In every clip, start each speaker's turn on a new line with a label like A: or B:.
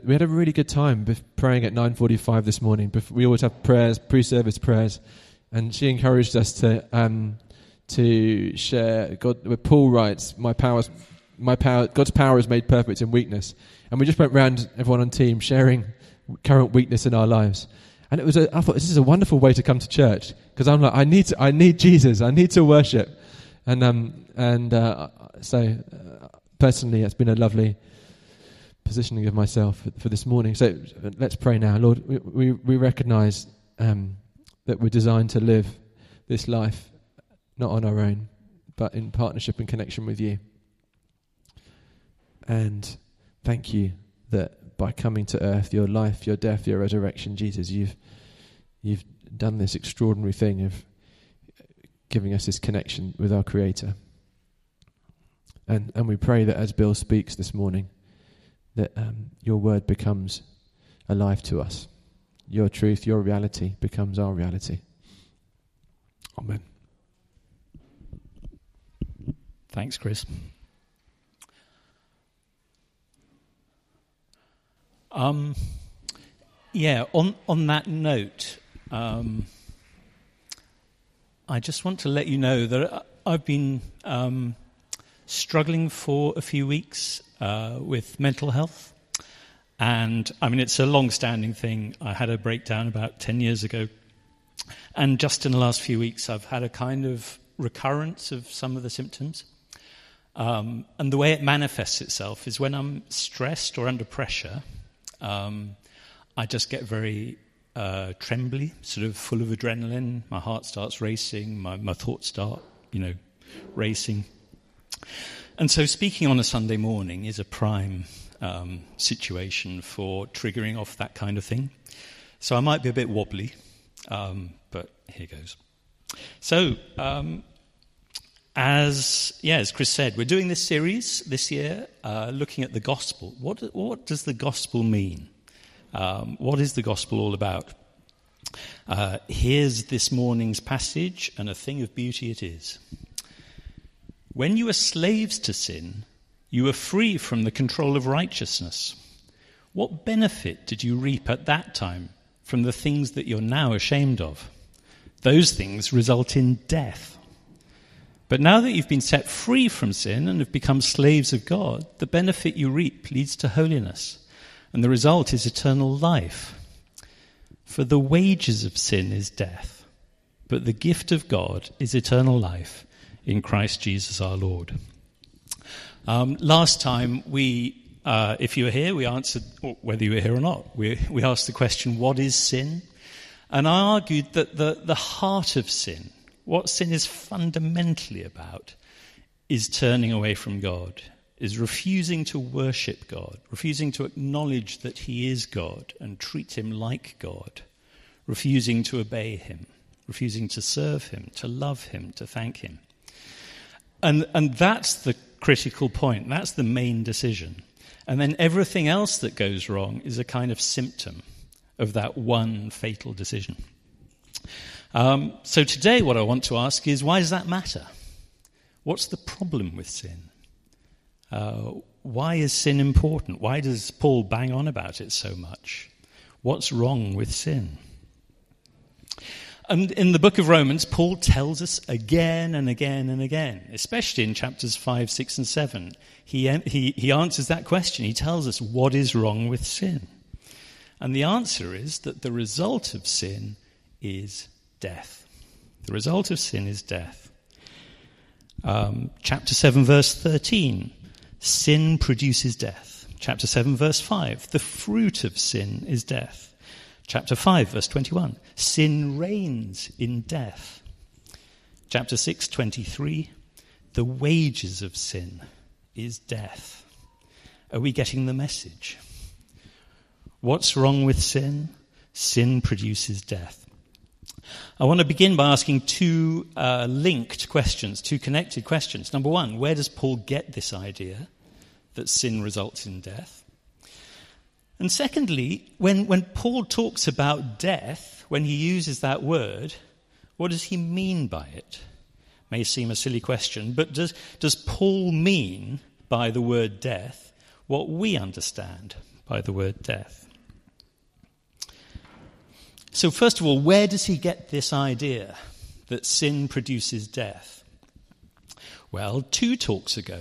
A: had a really good time praying at 9:45 this morning. We always have prayers, pre-service prayers, and she encouraged us to share God. Where Paul writes, God's power is made perfect in weakness, and we just went round everyone on team sharing current weakness in our lives. And I thought this is a wonderful way to come to church, because I'm like, I need Jesus, I need to worship, so personally, it's been a lovely positioning of myself for this morning. So let's pray now. Lord, we recognise that we're designed to live this life not on our own, but in partnership and connection with you. And thank you that by coming to earth, your life, your death, your resurrection, Jesus, you've done this extraordinary thing of giving us this connection with our Creator. And we pray that as Bill speaks this morning, that your word becomes alive to us. Your truth, your reality becomes our reality. Amen.
B: Thanks, Chris. On that note, I just want to let you know that I've been struggling for a few weeks with mental health. And, I mean, it's a long-standing thing. I had a breakdown about 10 years ago. And just in the last few weeks, I've had a kind of recurrence of some of the symptoms. And the way it manifests itself is when I'm stressed or under pressure, I just get very trembly, sort of full of adrenaline. My heart starts racing. My thoughts start, racing. And so speaking on a Sunday morning is a prime situation for triggering off that kind of thing. So I might be a bit wobbly, but here goes. So, as Chris said, we're doing this series this year looking at the gospel. What does the gospel mean? What is the gospel all about? Here's this morning's passage, and a thing of beauty it is. When you were slaves to sin, you were free from the control of righteousness. What benefit did you reap at that time from the things that you're now ashamed of? Those things result in death. But now that you've been set free from sin and have become slaves of God, the benefit you reap leads to holiness, and the result is eternal life. For the wages of sin is death, but the gift of God is eternal life in Christ Jesus our Lord. Last time if you were here, we answered, or whether you were here or not, we asked the question, what is sin? And I argued that the heart of sin, what sin is fundamentally about, is turning away from God, is refusing to worship God, refusing to acknowledge that he is God and treat him like God, refusing to obey him, refusing to serve him, to love him, to thank him. And that's the critical point. That's the main decision. And then everything else that goes wrong is a kind of symptom of that one fatal decision. So today what I want to ask is, why does that matter? What's the problem with sin? Why is sin important? Why does Paul bang on about it so much? What's wrong with sin? And in the book of Romans, Paul tells us again and again and again, especially in chapters 5, 6, and 7. He answers that question. He tells us what is wrong with sin. And the answer is that the result of sin is death. The result of sin is death. Chapter 7, verse 13, sin produces death. Chapter 7, verse 5, the fruit of sin is death. Chapter 5, verse 21, sin reigns in death. Chapter 6, 23, the wages of sin is death. Are we getting the message? What's wrong with sin? Sin produces death. I want to begin by asking two linked questions, two connected questions. Number one, where does Paul get this idea that sin results in death? And secondly, when Paul talks about death, when he uses that word, what does he mean by it? May seem a silly question, but does Paul mean by the word death what we understand by the word death. So first of all, where does he get this idea that sin produces death? Well, 2 talks ago,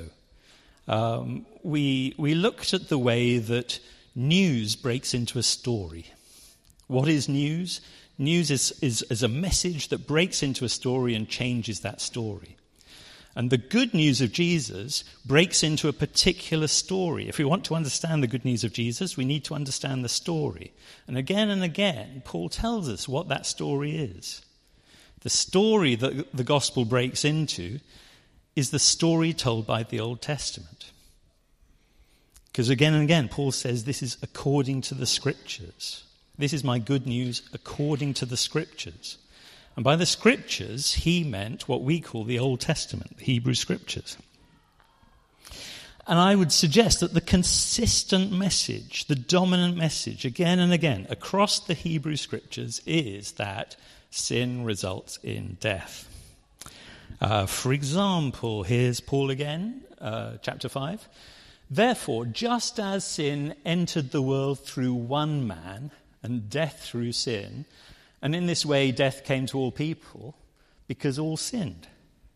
B: we looked at the way that news breaks into a story. What is news? News is a message that breaks into a story and changes that story. And the good news of Jesus breaks into a particular story. If we want to understand the good news of Jesus, we need to understand the story. And again, Paul tells us what that story is. The story that the gospel breaks into is the story told by the Old Testament. Because again and again, Paul says this is according to the Scriptures. This is my good news according to the Scriptures. And by the Scriptures, he meant what we call the Old Testament, the Hebrew Scriptures. And I would suggest that the consistent message, the dominant message, again and again, across the Hebrew Scriptures is that sin results in death. For example, here's Paul again, chapter 5. Therefore, just as sin entered the world through one man, and death through sin, and in this way death came to all people, because all sinned.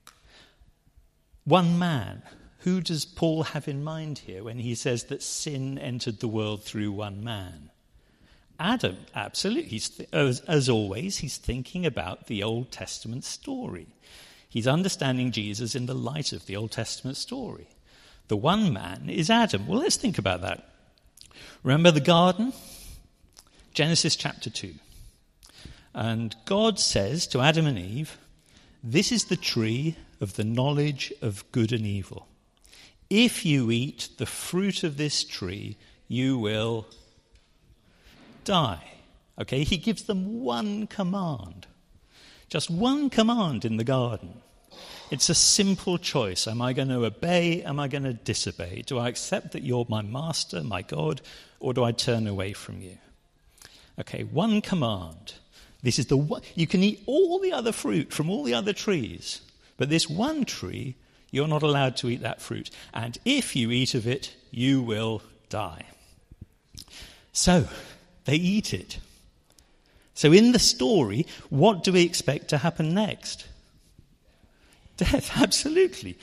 B: One man. Who does Paul have in mind here when he says that sin entered the world through one man? Adam, absolutely. As always, he's thinking about the Old Testament story. He's understanding Jesus in the light of the Old Testament story. The one man is Adam. Well, let's think about that. Remember the garden? Genesis chapter 2. And God says to Adam and Eve, this is the tree of the knowledge of good and evil. If you eat the fruit of this tree, you will die. Okay, he gives them one command. Just one command in the garden. It's a simple choice. Am I going to obey? Am I going to disobey? Do I accept that you're my master, my God, or do I turn away from you? Okay, one command. This is the one. You can eat all the other fruit from all the other trees, but this one tree, you're not allowed to eat that fruit. And if you eat of it, you will die. So, they eat it. So in the story, what do we expect to happen next? Death, absolutely.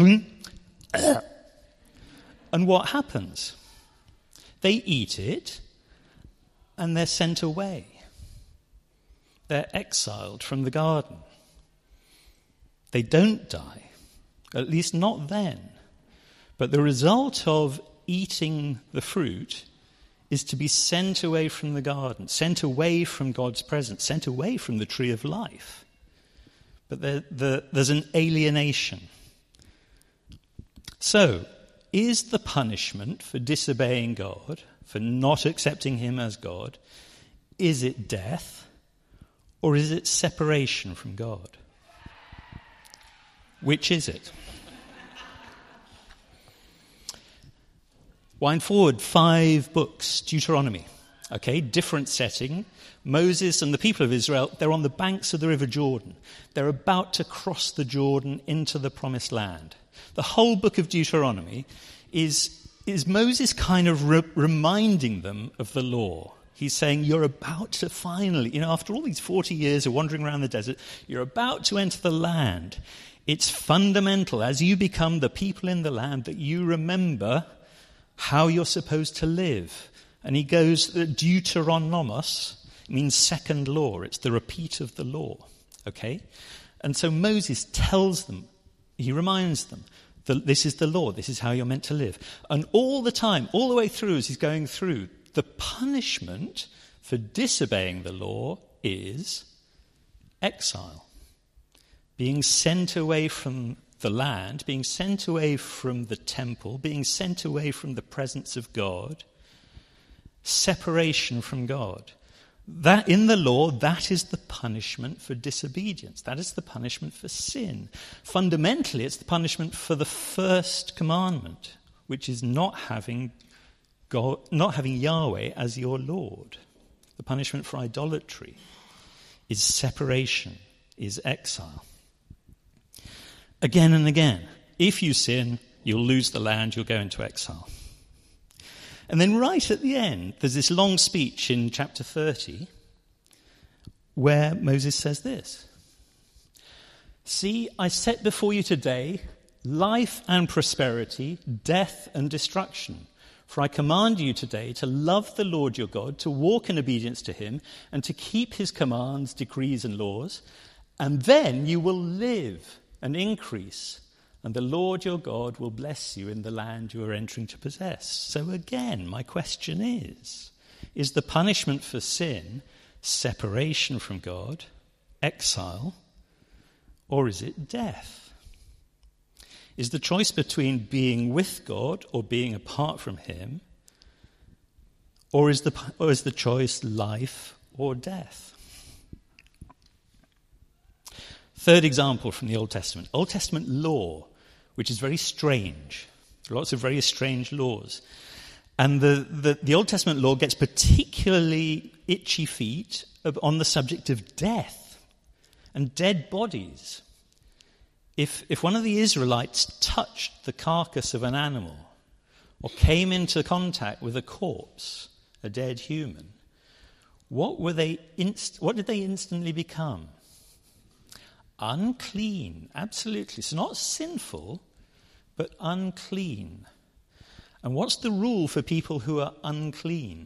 B: And what happens? They eat it, and they're sent away. They're exiled from the garden. They don't die, at least not then. But the result of eating the fruit is to be sent away from the garden, sent away from God's presence, sent away from the tree of life. But there's an alienation. So, is the punishment for disobeying God, for not accepting him as God, is it death or is it separation from God? Which is it? Wind forward 5 books, Deuteronomy. Okay, different setting. Moses and the people of Israel, they're on the banks of the River Jordan. They're about to cross the Jordan into the Promised Land. The whole book of Deuteronomy is Moses kind of reminding them of the law. He's saying, you're about to finally, after all these 40 years of wandering around the desert, you're about to enter the land. It's fundamental as you become the people in the land that you remember how you're supposed to live. And he goes, Deuteronomos means second law. It's the repeat of the law. Okay? And so Moses tells them, he reminds them, this is the law, this is how you're meant to live. And all the time, all the way through as he's going through, the punishment for disobeying the law is exile. Being sent away from the land, being sent away from the temple, being sent away from the presence of God, separation from God. That in the law, that is the punishment for disobedience. That is the punishment for sin. Fundamentally, it's the punishment for the first commandment, which is not having God, not having Yahweh as your Lord. The punishment for idolatry is separation, is exile. Again and again, if you sin, you'll lose the land, you'll go into exile. And then right at the end, there's this long speech in chapter 30 where Moses says this. See, I set before you today life and prosperity, death and destruction. For I command you today to love the Lord your God, to walk in obedience to him, and to keep his commands, decrees, and laws. And then you will live and increase, and the Lord your God will bless you in the land you are entering to possess. So again, my question is the punishment for sin separation from God, exile, or is it death? Is the choice between being with God or being apart from him, or is the choice life or death? Third example from the Old Testament. Old Testament law, which is very strange. There are lots of very strange laws. And the Old Testament law gets particularly itchy feet on the subject of death and dead bodies. If one of the Israelites touched the carcass of an animal or came into contact with a corpse, a dead human, what did they instantly become? Unclean, absolutely. So not sinful, but unclean. And what's the rule for people who are unclean?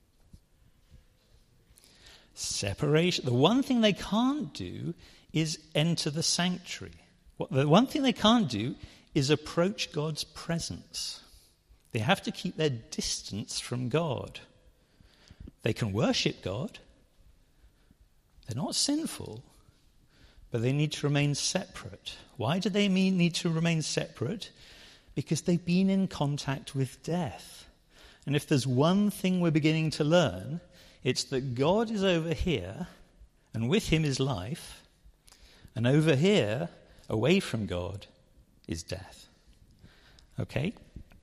B: Separation. The one thing they can't do is enter the sanctuary. The one thing they can't do is approach God's presence. They have to keep their distance from God. They can worship God. They're not sinful, but they need to remain separate. Why do they need to remain separate? Because they've been in contact with death. And if there's one thing we're beginning to learn, it's that God is over here, and with him is life, and over here, away from God, is death. Okay?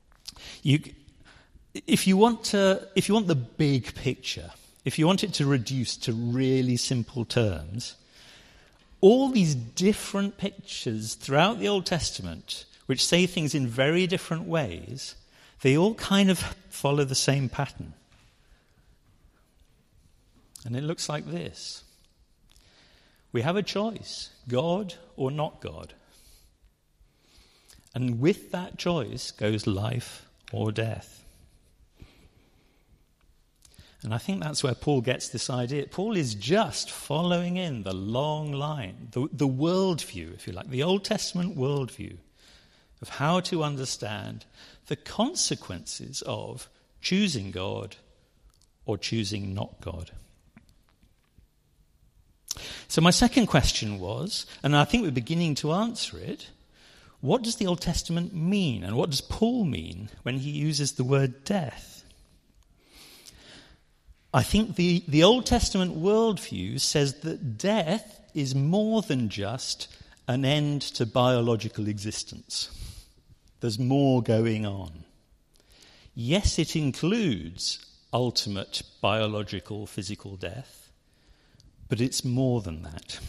B: If you want the big picture, if you want it to reduce to really simple terms, all these different pictures throughout the Old Testament, which say things in very different ways, they all kind of follow the same pattern. And it looks like this. We have a choice, God or not God. And with that choice goes life or death. And I think that's where Paul gets this idea. Paul is just following in the long line, the worldview, if you like, the Old Testament worldview of how to understand the consequences of choosing God or choosing not God. So my second question was, and I think we're beginning to answer it, what does the Old Testament mean, and what does Paul mean when he uses the word death? I think the Old Testament worldview says that death is more than just an end to biological existence. There's more going on. Yes, it includes ultimate biological, physical death, but it's more than that.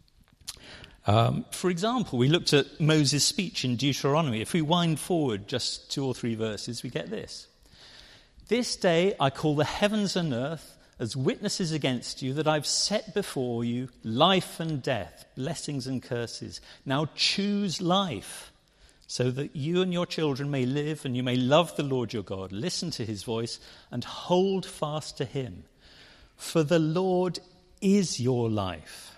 B: For example, we looked at Moses' speech in Deuteronomy. If we wind forward just 2 or 3 verses, we get this. This day I call the heavens and earth as witnesses against you that I've set before you life and death, blessings and curses. Now choose life, so that you and your children may live and you may love the Lord your God, listen to his voice, and hold fast to him. For the Lord is your life.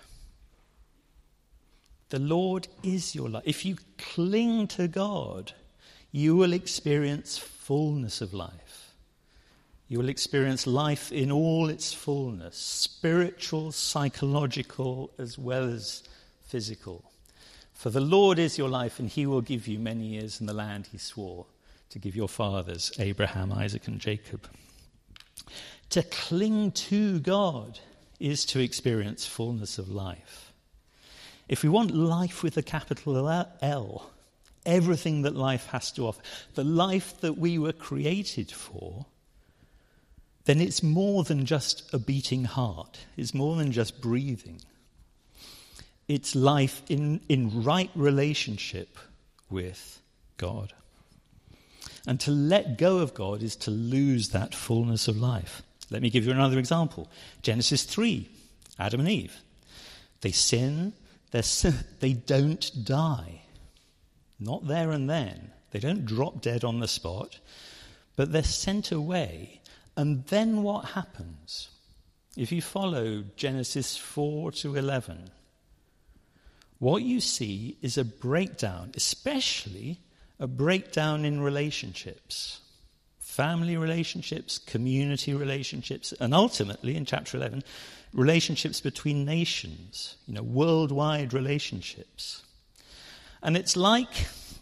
B: The Lord is your life. If you cling to God, you will experience fullness of life. You will experience life in all its fullness, spiritual, psychological, as well as physical. For the Lord is your life, and he will give you many years in the land he swore to give your fathers, Abraham, Isaac, and Jacob. To cling to God is to experience fullness of life. If we want life with a capital L, everything that life has to offer, the life that we were created for, then it's more than just a beating heart. It's more than just breathing. It's life in right relationship with God. And to let go of God is to lose that fullness of life. Let me give you another example. Genesis 3, Adam and Eve. They sin, they don't die. Not there and then. They don't drop dead on the spot, but they're sent away. And then what happens? If you follow Genesis 4 to 11, what you see is a breakdown, especially a breakdown in relationships. Family relationships, community relationships, and ultimately, in chapter 11, relationships between nations, worldwide relationships. And it's like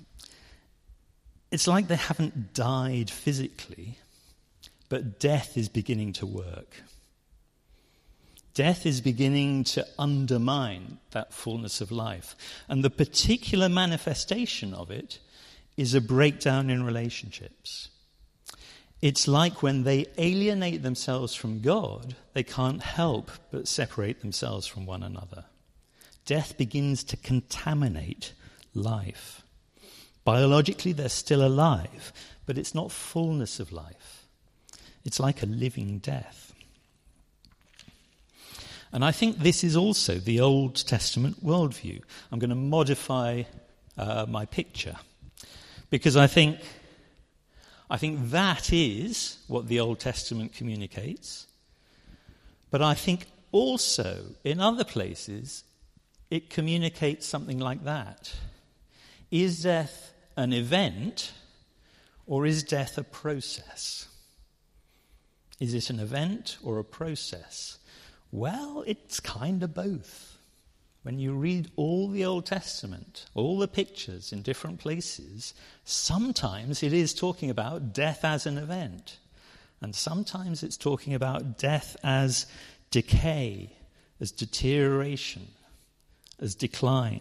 B: they haven't died physically, but death is beginning to work. Death is beginning to undermine that fullness of life. And the particular manifestation of it is a breakdown in relationships. It's like when they alienate themselves from God, they can't help but separate themselves from one another. Death begins to contaminate life. Biologically, they're still alive, but it's not fullness of life. It's like a living death. And I think this is also the Old Testament worldview. I'm going to modify my picture, because I think that is what the Old Testament communicates. But I think also in other places it communicates something like that. Is death an event, or is death a process? Is it an event or a process? Well, it's kind of both. When you read all the Old Testament, all the pictures in different places, sometimes it is talking about death as an event. And sometimes it's talking about death as decay, as deterioration, as decline,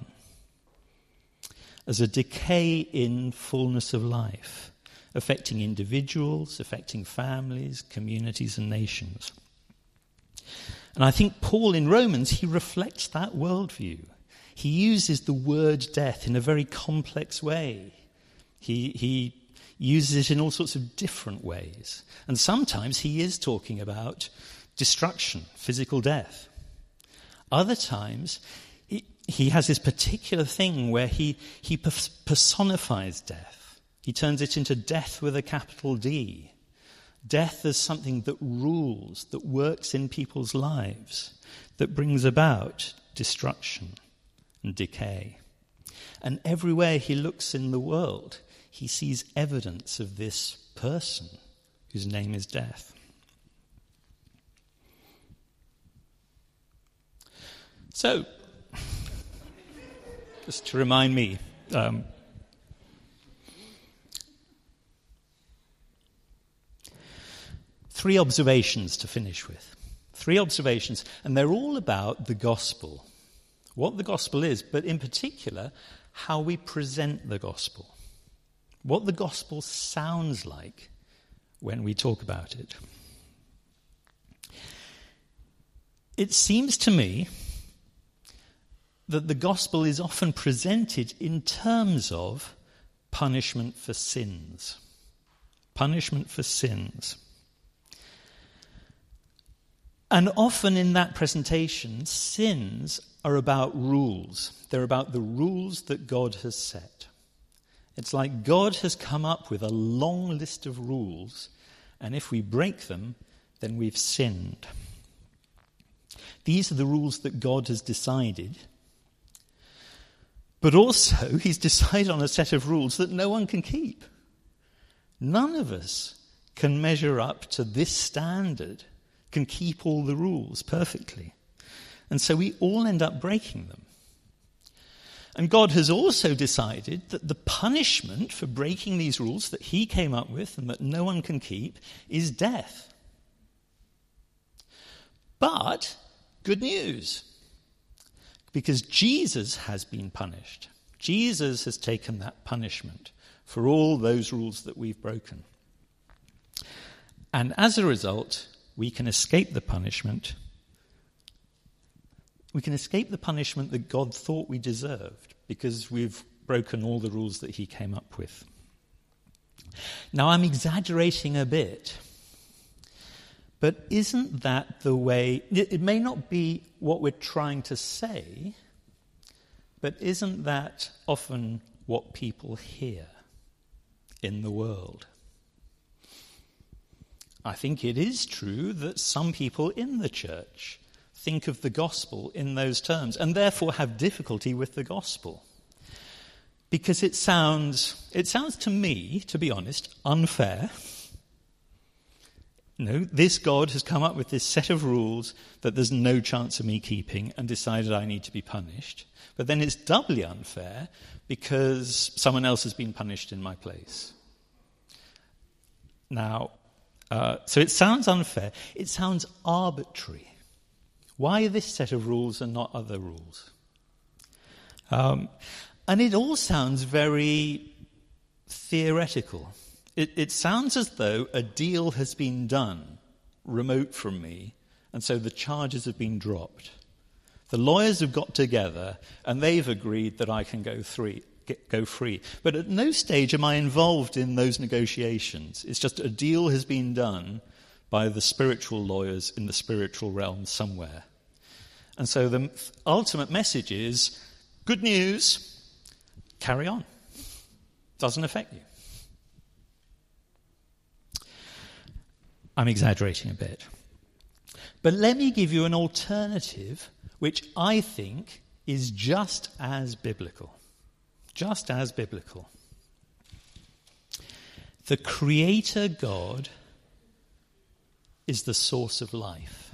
B: as a decay in fullness of life, affecting individuals, affecting families, communities, and nations. And I think Paul in Romans, he reflects that worldview. He uses the word death in a very complex way. He uses it in all sorts of different ways. And sometimes he is talking about destruction, physical death. Other times, he has this particular thing where he personifies death. He turns it into death with a capital D. Death as something that rules, that works in people's lives, that brings about destruction and decay. And everywhere he looks in the world, he sees evidence of this person whose name is death. So, just to remind me, three observations to finish with. Three observations, and they're all about the gospel. What the gospel is, but in particular, how we present the gospel. What the gospel sounds like when we talk about it. It seems to me that the gospel is often presented in terms of punishment for sins. Punishment for sins. And often in that presentation, sins are about rules. They're about the rules that God has set. It's like God has come up with a long list of rules, and if we break them, then we've sinned. These are the rules that God has decided. But also, he's decided on a set of rules that no one can keep. None of us can measure up to this standard, can keep all the rules perfectly. And so we all end up breaking them. And God has also decided that the punishment for breaking these rules that he came up with and that no one can keep is death. But good news, because Jesus has been punished. Jesus has taken that punishment for all those rules that we've broken. And as a result, we can escape the punishment. We can escape the punishment that God thought we deserved because we've broken all the rules that he came up with. Now, I'm exaggerating a bit, but isn't that the way... It may not be what we're trying to say, but isn't that often what people hear in the world? I think it is true that some people in the church think of the gospel in those terms and therefore have difficulty with the gospel. Because it sounds to me, to be honest, unfair. This God has come up with this set of rules that there's no chance of me keeping and decided I need to be punished. But then it's doubly unfair because someone else has been punished in my place. Now, so it sounds unfair. It sounds arbitrary. Why this set of rules and not other rules? And it all sounds very theoretical. It sounds as though a deal has been done remote from me, and so the charges have been dropped. The lawyers have got together, and they've agreed that I can go free. But at no stage am I involved in those negotiations. It's just a deal has been done by the spiritual lawyers in the spiritual realm somewhere. And so the ultimate message is, good news, carry on. Doesn't affect you. I'm exaggerating a bit. But let me give you an alternative which I think is just as biblical. Just as biblical. The Creator God is the source of life.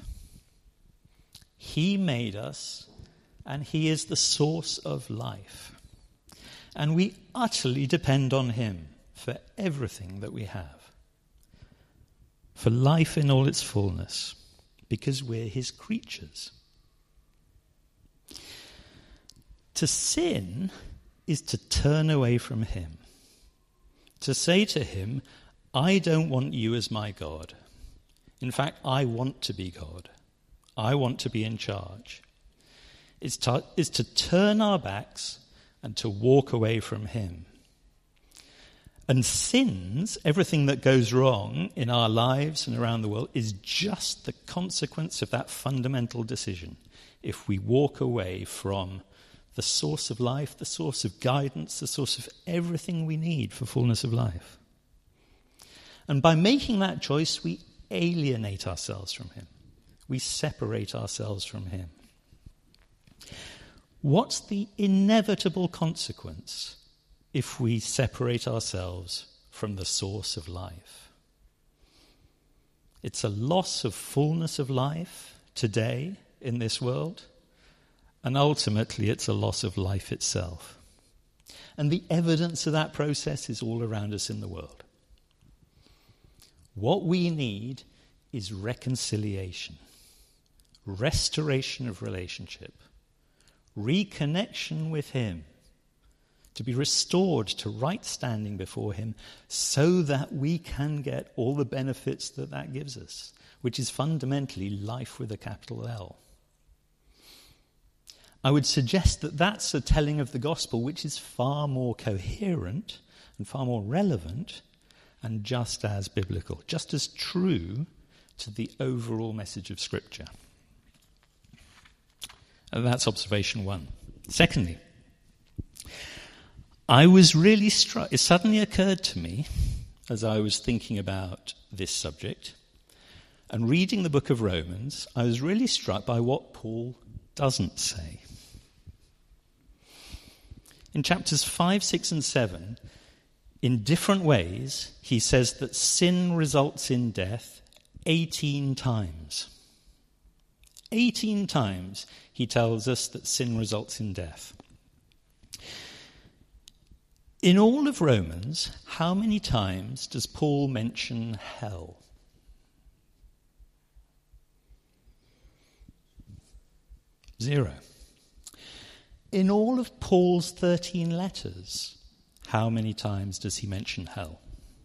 B: He made us, and He is the source of life. And we utterly depend on Him for everything that we have. For life in all its fullness, because we're His creatures. To sin is to turn away from Him. To say to Him, I don't want you as my God. In fact, I want to be God. I want to be in charge. It's to turn our backs and to walk away from Him. And sins, everything that goes wrong in our lives and around the world, is just the consequence of that fundamental decision. If we walk away from the source of life, the source of guidance, the source of everything we need for fullness of life. And by making that choice, we alienate ourselves from Him. We separate ourselves from Him. What's the inevitable consequence if we separate ourselves from the source of life? It's a loss of fullness of life today in this world, and ultimately it's a loss of life itself. And the evidence of that process is all around us in the world. What we need is reconciliation, restoration of relationship, reconnection with Him, to be restored to right standing before Him so that we can get all the benefits that gives us, which is fundamentally life with a capital L. I would suggest that that's a telling of the gospel which is far more coherent and far more relevant and just as biblical, just as true to the overall message of Scripture. And that's observation one. Secondly, I was really struck, it suddenly occurred to me as I was thinking about this subject and reading the book of Romans, I was really struck by what Paul doesn't say. In chapters 5, 6, and 7, in different ways, he says that sin results in death 18 times. 18 times he tells us that sin results in death. In all of Romans, how many times does Paul mention hell? 0. In all of Paul's 13 letters, how many times does he mention hell?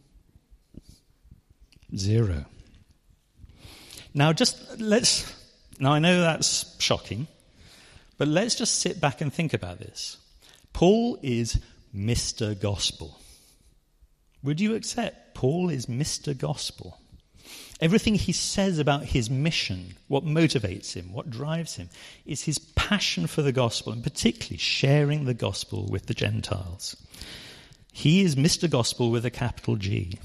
B: 0. Now I know that's shocking, but let's just sit back and think about this. Paul is Mr. Gospel. Would you accept Paul is Mr. Gospel? Everything he says about his mission, what motivates him, what drives him, is his passion for the gospel, and particularly sharing the gospel with the Gentiles. He is Mr. Gospel with a capital G.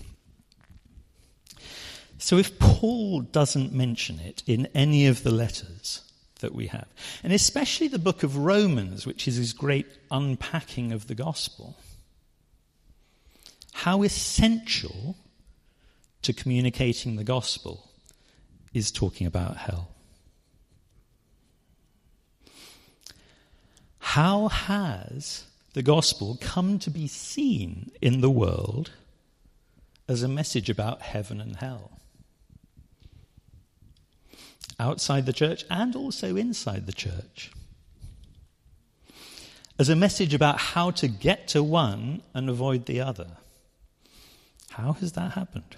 B: So if Paul doesn't mention it in any of the letters that we have, and especially the book of Romans, which is his great unpacking of the gospel, how essential to communicating the gospel is talking about hell. How has the gospel come to be seen in the world as a message about heaven and hell? Outside the church and also inside the church. As a message about how to get to one and avoid the other. How has that happened?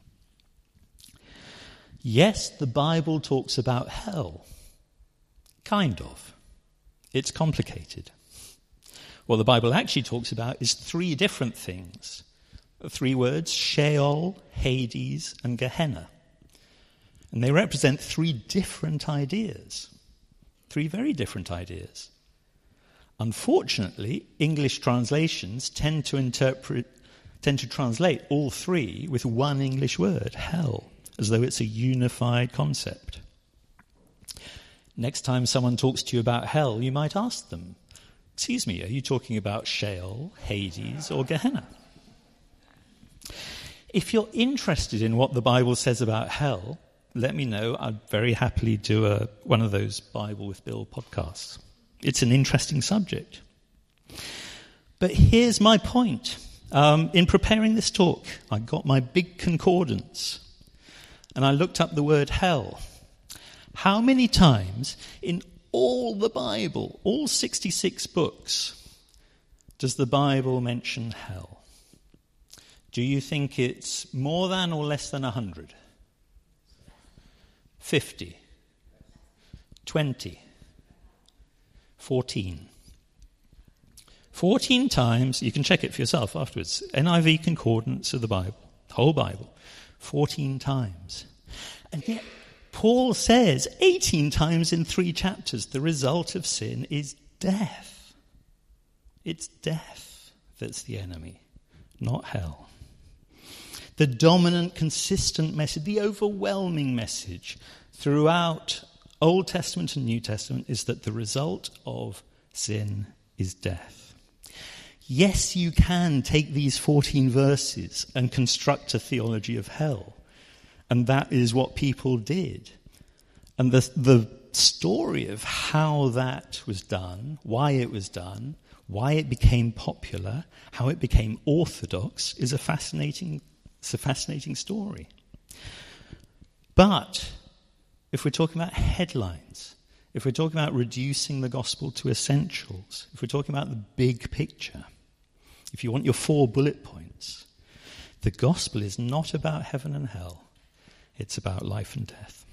B: Yes, the Bible talks about hell. Kind of. It's complicated. What the Bible actually talks about is three different things. 3 words: Sheol, Hades, and Gehenna. And they represent 3 different ideas. 3 very different ideas. Unfortunately, English translations tend to translate all 3 with one English word, hell, as though it's a unified concept. Next time someone talks to you about hell, you might ask them, "Excuse me, are you talking about Sheol, Hades, or Gehenna?" If you're interested in what the Bible says about hell, let me know. I'd very happily do one of those Bible with Bill podcasts. It's an interesting subject. But here's my point. In preparing this talk, I got my big concordance and I looked up the word hell. How many times in all the Bible, all 66 books, does the Bible mention hell? Do you think it's more than or less than 100? 50? 20? 14? 14 times, you can check it for yourself afterwards, NIV concordance of the Bible, the whole Bible, 14 times. And yet, Paul says 18 times in 3 chapters, the result of sin is death. It's death that's the enemy, not hell. The dominant, consistent message, the overwhelming message throughout Old Testament and New Testament is that the result of sin is death. Yes, you can take these 14 verses and construct a theology of hell. And that is what people did. And the story of how that was done, why it was done, why it became popular, how it became orthodox is a fascinating story. But if we're talking about headlines, if we're talking about reducing the gospel to essentials, if we're talking about the big picture, if you want your 4 bullet points, the gospel is not about heaven and hell. It's about life and death.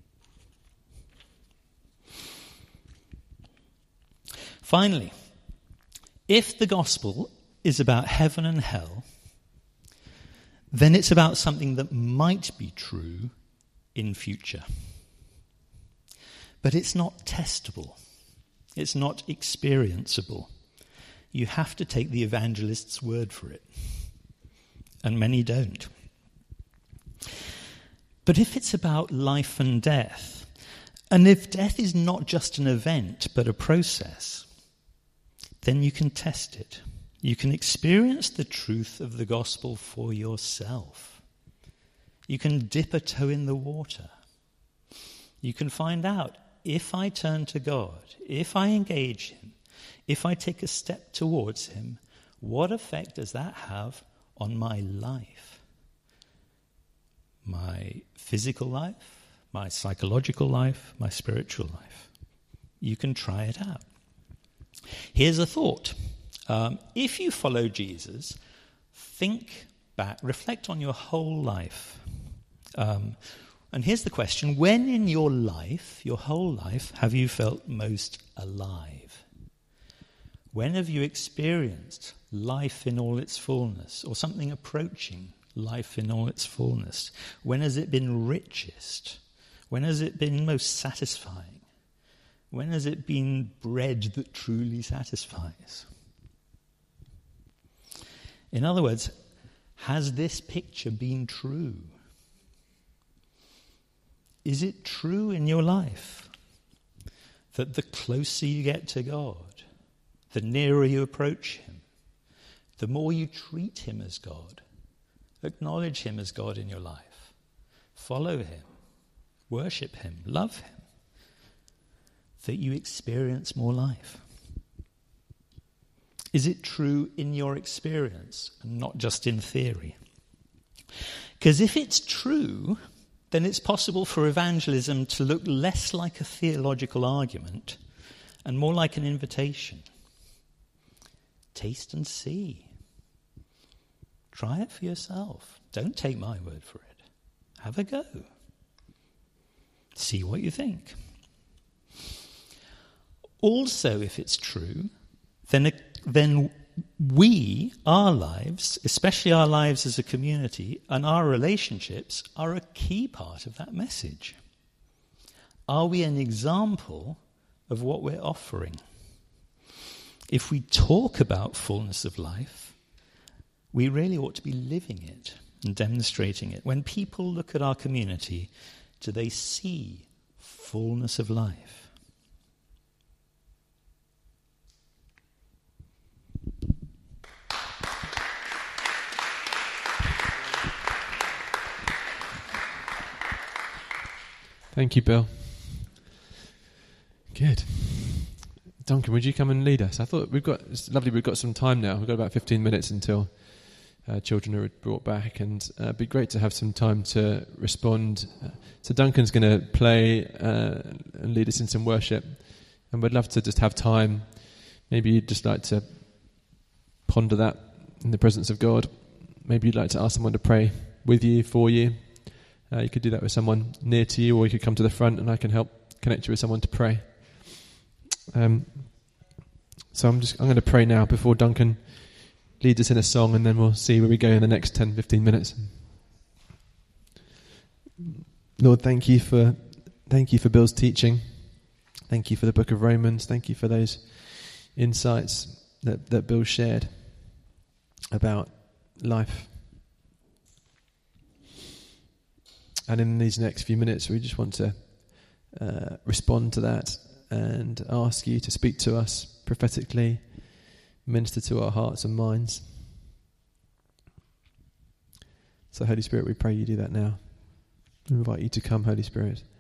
B: Finally, if the gospel is about heaven and hell, then it's about something that might be true in future. But it's not testable. It's not experienceable. You have to take the evangelist's word for it. And many don't. But if it's about life and death, and if death is not just an event but a process, then you can test it. You can experience the truth of the gospel for yourself. You can dip a toe in the water. You can find out, if I turn to God, if I engage Him, if I take a step towards Him, what effect does that have on my life? My physical life, my psychological life, my spiritual life. You can try it out. Here's a thought. If you follow Jesus, think back, reflect on your whole life. And here's the question: when in your life, your whole life, have you felt most alive? When have you experienced life in all its fullness, or something approaching life in all its fullness? When has it been richest? When has it been most satisfying? When has it been bread that truly satisfies? In other words, has this picture been true? Is it true in your life that the closer you get to God, the nearer you approach him, the more you treat him as God, acknowledge him as God in your life, follow him, worship him, love him, that you experience more life? Is it true in your experience and not just in theory? Because if it's true, then it's possible for evangelism to look less like a theological argument and more like an invitation. Taste and see. Try it for yourself. Don't take my word for it. Have a go. See what you think. Also, if it's true, then we, our lives, especially our lives as a community, and our relationships are a key part of that message. Are we an example of what we're offering? If we talk about fullness of life, we really ought to be living it and demonstrating it. When people look at our community, do they see fullness of life?
A: Thank you, Bill. Good. Duncan, would you come and lead us? I thought it's lovely, we've got some time now. We've got about 15 minutes until children are brought back, and it'd be great to have some time to respond. So Duncan's going to play and lead us in some worship, and we'd love to just have time. Maybe you'd just like to ponder that in the presence of God. Maybe you'd like to ask someone to pray with you, for you. You could do that with someone near to you, or you could come to the front and I can help connect you with someone to pray. So I'm going to pray now before Duncan leads us in a song, and then we'll see where we go in the next 10, 15 minutes. Lord, thank you for Bill's teaching. Thank you for the book of Romans. Thank you for those insights that Bill shared about life. And in these next few minutes, we just want to respond to that and ask you to speak to us prophetically, minister to our hearts and minds. So, Holy Spirit, we pray you do that now. We invite you to come, Holy Spirit.